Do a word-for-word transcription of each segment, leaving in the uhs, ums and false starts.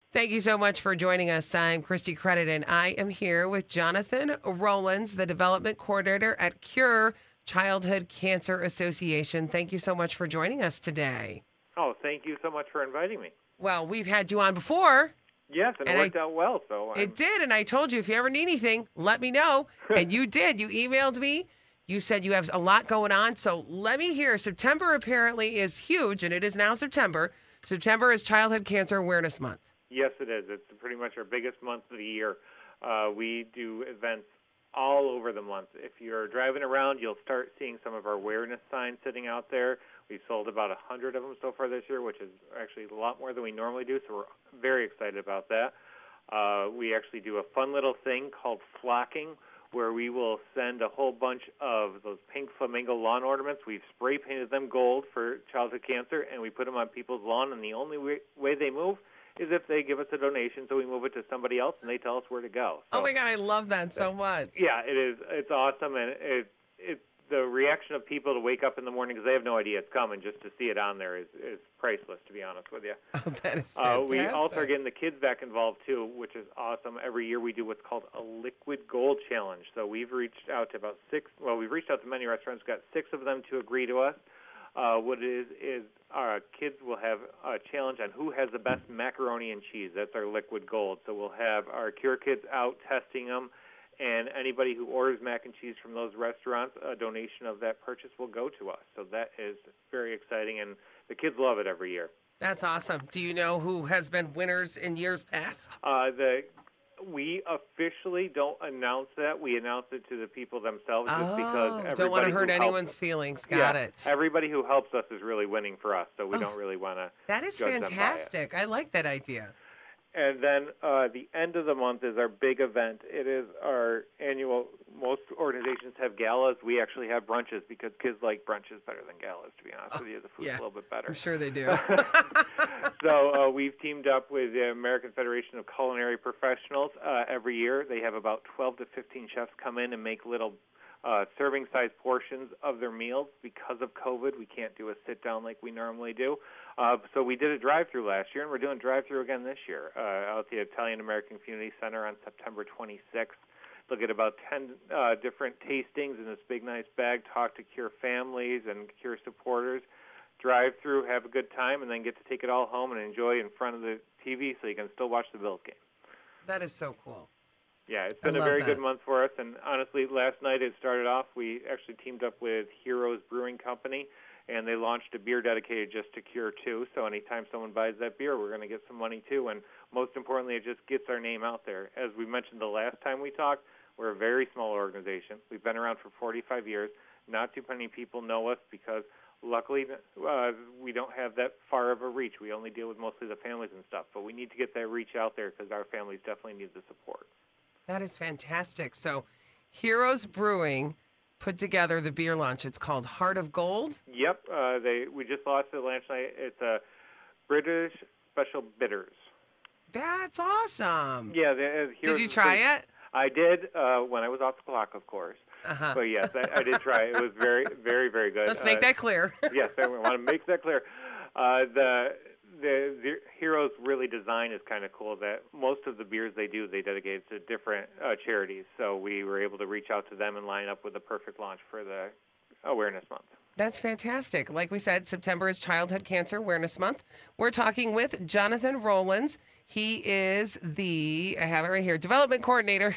Thank you so much for joining us. I'm Christy Credit, and I am here with Jonathan Rollins, the development coordinator at Cure Childhood Cancer Association. Thank you so much for joining us today. Oh, thank you so much for inviting me. Well, we've had you on before. Yes, and, And it worked I, out well. So I'm... it did, and I told you if you ever need anything, let me know. And you did. You emailed me. You said you have a lot going on. So let me hear. September apparently is huge, and it is now September. September is Childhood Cancer Awareness Month. Yes, it is. It's pretty much our biggest month of the year. Uh, we do events all over the month. If you're driving around, you'll start seeing some of our awareness signs sitting out there. We've sold about one hundred of them so far this year, which is actually a lot more than we normally do, so we're very excited about that. Uh, we actually do a fun little thing called flocking, where we will send a whole bunch of those pink flamingo lawn ornaments. We've spray painted them gold for childhood cancer, and we put them on people's lawn, and the only way, way they move is if they give us a donation, so we move it to somebody else, and they tell us where to go. So, oh, my God, I love that so much. Yeah, it is. It's awesome, and it, it, the reaction of people to wake up in the morning because they have no idea it's coming, just to see it on there is, is priceless, to be honest with you. Oh, that is fantastic. Uh, we also are getting the kids back involved, too, which is awesome. Every year we do what's called a Liquid Gold Challenge. So we've reached out to about six, well, we've reached out to many restaurants, got six of them to agree to us. Uh, what it is is our kids will have a challenge on who has the best macaroni and cheese. That's our liquid gold. So we'll have our Cure kids out testing them, and anybody who orders mac and cheese from those restaurants, a donation of that purchase will go to us. So that is very exciting, and the kids love it every year. That's awesome. Do you know who has been winners in years past? Uh, the We officially don't announce that. We announce it to the people themselves just oh, because everybody don't want to hurt who anyone's helps, feelings. Got yeah, it. Everybody who helps us is really winning for us, so we oh, don't really want to That is judge fantastic. I like that idea. And then uh, the end of the month is our big event. It is our annual, most organizations have galas. We actually have brunches because kids like brunches better than galas, to be honest oh, with you. The food's yeah, a little bit better. I'm sure they do. So uh, we've teamed up with the American Federation of Culinary Professionals. Uh, every year they have about twelve to fifteen chefs come in and make little uh, serving-sized portions of their meals. Because of COVID, we can't do a sit-down like we normally do. Uh, so we did a drive-through last year, and we're doing drive-through again this year uh, out at the Italian American Community Center on September twenty-sixth. Look at about ten uh, different tastings in this big, nice bag, talk to Cure families and Cure supporters, drive through, have a good time, and then get to take it all home and enjoy in front of the T V so you can still watch the Bills game. That is so cool. Yeah, it's been I a very that. good month for us, and honestly, last night it started off, we actually teamed up with Heroes Brewing Company, and they launched a beer dedicated just to Cure, too, so anytime someone buys that beer, we're going to get some money, too, and most importantly, it just gets our name out there. As we mentioned the last time we talked, we're a very small organization. We've been around for forty-five years. Not too many people know us because, luckily, uh, we don't have that far of a reach. We only deal with mostly the families and stuff, but we need to get that reach out there because our families definitely need the support. That is fantastic. So Heroes Brewing put together the beer launch. It's called Heart of Gold. Yep. Uh, they we just launched it last night. It's a British Special Bitters. That's awesome. Yeah. They, uh, Did you try pretty, it? I did uh, when I was off the clock, of course. Uh-huh. But yes, I, I did try it. It was very, very, very good. Let's make uh, that clear. Yes, I want to make that clear. Uh, the, the the Heroes really design is kind of cool. That most of the beers they do, they dedicate to different uh, charities. So we were able to reach out to them and line up with the perfect launch for the Awareness Month. That's fantastic. Like we said, September is Childhood Cancer Awareness Month. We're talking with Jonathan Rollins. He is the, I have it right here, development coordinator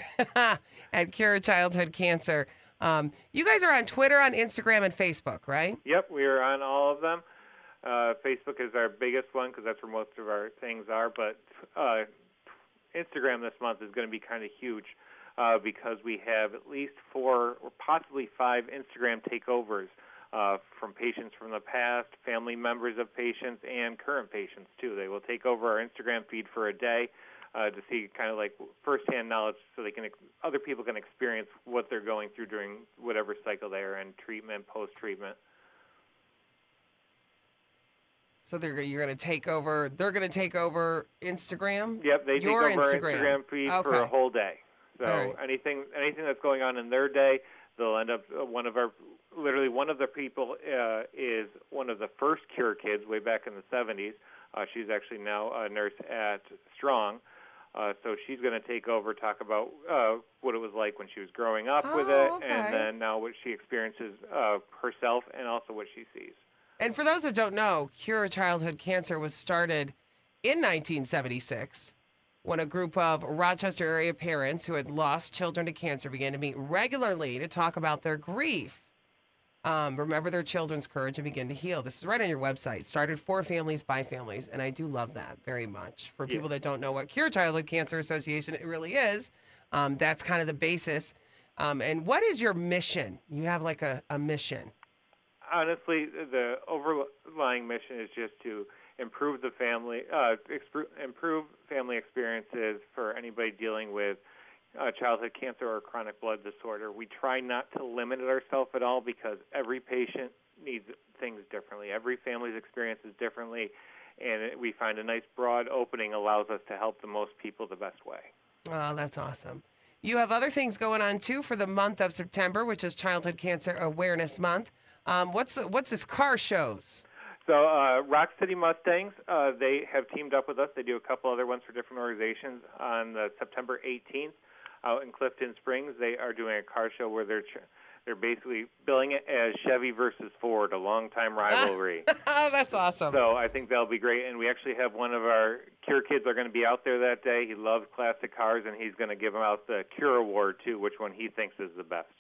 at Cure Childhood Cancer. Um, you guys are on Twitter, on Instagram, and Facebook, right? Yep, we are on all of them. Uh, Facebook is our biggest one because that's where most of our things are. But uh, Instagram this month is going to be kind of huge uh, because we have at least four or possibly five Instagram takeovers uh, from patients from the past, family members of patients, and current patients, too. They will take over our Instagram feed for a day uh, to see kind of like firsthand knowledge so they can other people can experience what they're going through during whatever cycle they are in, treatment, post-treatment. So they're you're going to take over. They're going to take over Instagram. Yep, they Your take over Instagram. our Instagram feed Okay. for a whole day. So right. anything anything that's going on in their day, they'll end up uh, one of our literally one of the people uh, is one of the first Cure kids way back in the seventies. Uh, she's actually now a nurse at Strong. Uh, so she's going to take over, talk about uh, what it was like when she was growing up with it, Oh, okay. and then now what she experiences uh, herself and also what she sees. And for those that don't know, Cure Childhood Cancer was started in nineteen seventy-six when a group of Rochester area parents who had lost children to cancer began to meet regularly to talk about their grief, um, remember their children's courage, and begin to heal. This is right on your website. Started for families by families, and I do love that very much. For Yeah. people that don't know what Cure Childhood Cancer Association it really is, um, that's kind of the basis. Um, and what is your mission? You have like a, a mission. Honestly, the overlying mission is just to improve the family, uh, exp- improve family experiences for anybody dealing with uh, childhood cancer or chronic blood disorder. We try not to limit ourselves at all because every patient needs things differently. Every family's experience is differently, and it, we find a nice broad opening allows us to help the most people the best way. Oh, that's awesome. You have other things going on too for the month of September, which is Childhood Cancer Awareness Month. Um, what's the, what's this car shows? So uh, Rock City Mustangs, uh, they have teamed up with us. They do a couple other ones for different organizations. On uh, September eighteenth, out in Clifton Springs, they are doing a car show where they're ch- they're basically billing it as Chevy versus Ford, a longtime rivalry. Oh, that's awesome. So I think that'll be great. And we actually have one of our Cure kids are going to be out there that day. He loves classic cars, and he's going to give them out the Cure Award, too, which one he thinks is the best.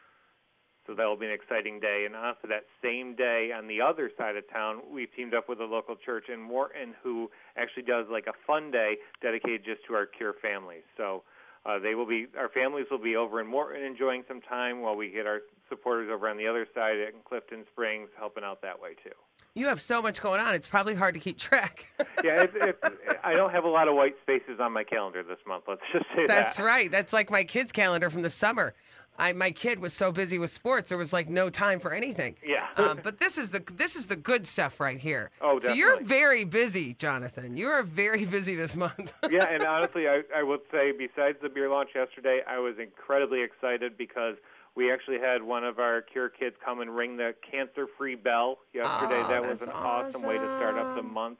So that'll be an exciting day. And also that same day on the other side of town, we've teamed up with a local church in Morton who actually does like a fun day dedicated just to our Cure families. So uh, they will be, our families will be over in Morton enjoying some time while we get our supporters over on the other side in Clifton Springs helping out that way too. You have so much going on. It's probably hard to keep track. Yeah, it's, it's, I don't have a lot of white spaces on my calendar this month. Let's just say That's that. right. That's like my kid's calendar from the summer. I my kid was so busy with sports, there was like no time for anything. Yeah. um, but this is the this is the good stuff right here. Oh, So you're definitely. very busy, Jonathan. You are very busy this month. Yeah, and honestly, I, I would say besides the beer launch yesterday, I was incredibly excited because we actually had one of our Cure kids come and ring the cancer-free bell yesterday. Oh, that was that's an awesome way to start up the awesome. month.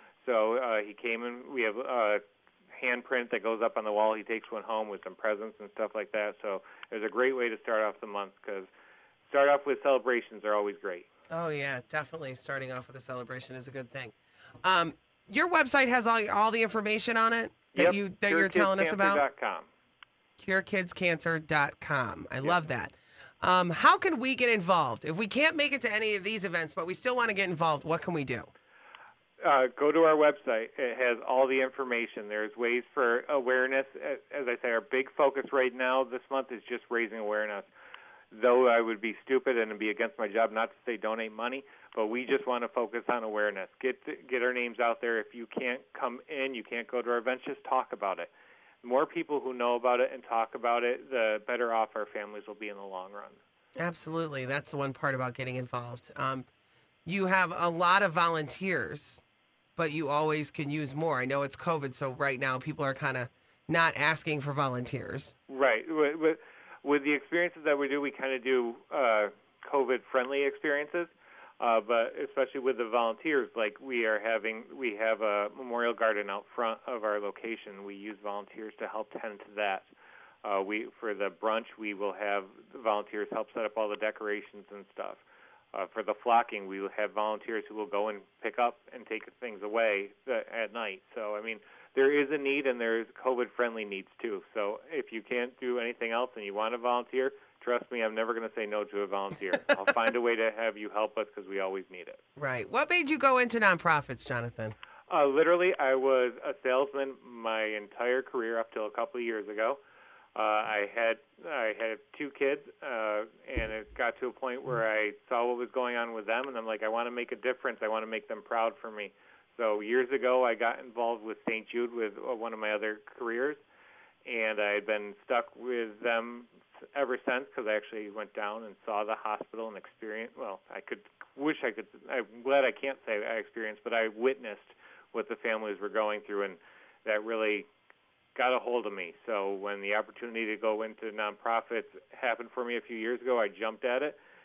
So uh, he came and we have a handprint that goes up on the wall. He takes one home with some presents and stuff like that. So it was a great way to start off the month because start off with celebrations are always great. Oh yeah, definitely. Starting off with a celebration is a good thing. Um, your website has all all the information on it that Yep, you that you're telling us about. cure kids cancer dot com. cure kids cancer dot com. I love that. Um, how can we get involved? If we can't make it to any of these events, but we still want to get involved, what can we do? Uh, go to our website. It has all the information. There's ways for awareness. As I say, our big focus right now this month is just raising awareness. Though I would be stupid and be against my job not to say donate money, but we just want to focus on awareness. Get get our names out there. If you can't come in, you can't go to our events, just talk about it. The more people who know about it and talk about it, the better off our families will be in the long run. Absolutely. That's the one part about getting involved. Um, you have a lot of volunteers, but you always can use more. I know it's COVID, so right now people are kind of not asking for volunteers. Right. With, with, with the experiences that we do, we kind of do uh, COVID-friendly experiences, uh, but especially with the volunteers, like we are having, we have a memorial garden out front of our location. We use volunteers to help tend to that. Uh, we for the brunch, we will have volunteers help set up all the decorations and stuff. Uh, for the flocking, we will have volunteers who will go and pick up and take things away uh, at night. So, I mean, there is a need, and there's COVID-friendly needs, too. So if you can't do anything else and you want to volunteer, trust me, I'm never going to say no to a volunteer. I'll find a way to have you help us because we always need it. Right. What made you go into nonprofits, Jonathan? Uh, literally, I was a salesman my entire career up till a couple of years ago. Uh, I had I had two kids, uh, and it got to a point where I saw what was going on with them, and I'm like, I want to make a difference. I want to make them proud for me. So years ago, I got involved with Saint Jude with uh, one of my other careers, and I had been stuck with them ever since because I actually went down and saw the hospital and experienced. Well, I could wish I could. I'm glad I can't say I experienced, but I witnessed what the families were going through, and that really got a hold of me. So when the opportunity to go into nonprofits happened for me a few years ago, I jumped at it,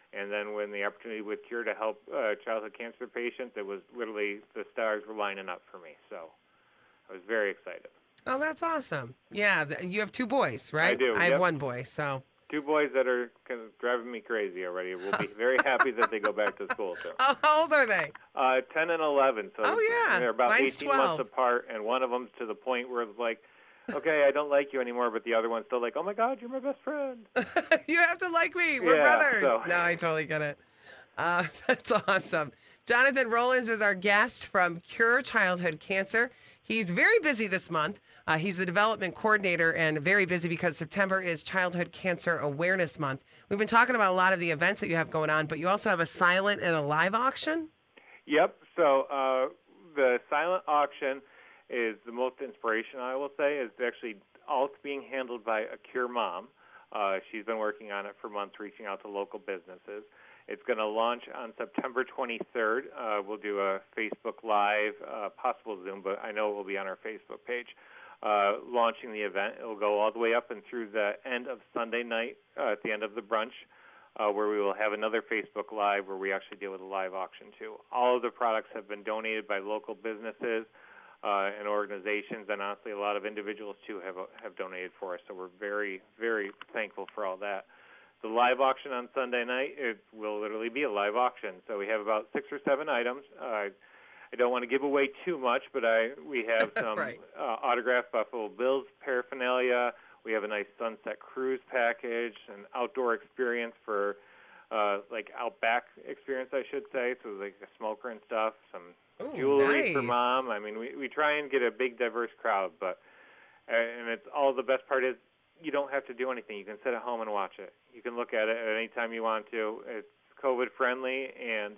And then when the opportunity with Cure to help uh, childhood cancer patients, it was literally the stars were lining up for me. So I was very excited. Oh, that's awesome. Yeah, th- you have two boys, right? I do, I have yep. one boy, so. Two boys that are kind of driving me crazy already. We'll be very happy that they go back to school, too. Oh, how old are they? Uh, ten and eleven. So Oh, yeah. they're about Mine's eighteen twelve. months apart, and one of them's to the point where it's like, okay, I don't like you anymore, but the other one's still like, oh, my God, you're my best friend. You have to like me. We're Yeah, brothers. so- No, I totally get it. Uh, that's awesome. Jonathan Rollins is our guest from Cure Childhood Cancer. He's very busy this month. Uh, he's the development coordinator and very busy because September is Childhood Cancer Awareness Month. We've been talking about a lot of the events that you have going on, but you also have a silent and a live auction. Yep. So uh, the silent auction is the most inspirational, I will say. It's actually all being handled by a Cure mom. Uh, she's been working on it for months, reaching out to local businesses. It's going to launch on September twenty-third. Uh, we'll do a Facebook Live, uh, possible Zoom, but I know it will be on our Facebook page, uh, launching the event. It will go all the way up and through the end of Sunday night uh, at the end of the brunch, uh, where we will have another Facebook Live where we actually deal with a live auction, too. All of the products have been donated by local businesses uh, and organizations, and honestly, a lot of individuals, too, have, have donated for us. So we're very, very thankful for all that. The live auction on Sunday night, it will literally be a live auction. So we have about six or seven items. Uh, I don't want to give away too much, but I we have some Right. uh, autographed Buffalo Bills paraphernalia. We have a nice sunset cruise package, an outdoor experience for, uh, like outback experience, I should say. So like a smoker and stuff, some Ooh, jewelry for nice. mom. I mean, we, we try and get a big, diverse crowd, but uh, and it's all the best part is you don't have to do anything. You can sit at home and watch it. You can look at it at any time you want to. It's COVID friendly and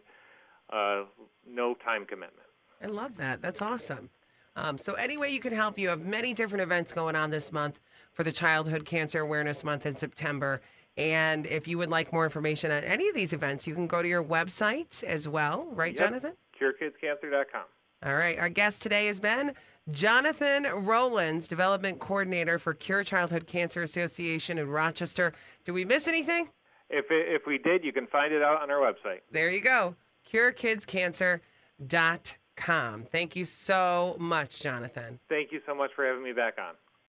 uh, no time commitment. I love that. That's awesome. Um, so any way you can help, you have many different events going on this month for the Childhood Cancer Awareness Month in September. And if you would like more information on any of these events, you can go to your website as well, right, Yep. Jonathan? cure kids cancer dot com. All right. Our guest today has been Jonathan Rollins, Development Coordinator for Cure Childhood Cancer Association in Rochester. Did we miss anything? If it, if we did, you can find it out on our website. There you go. cure kids cancer dot com. Thank you so much, Jonathan. Thank you so much for having me back on.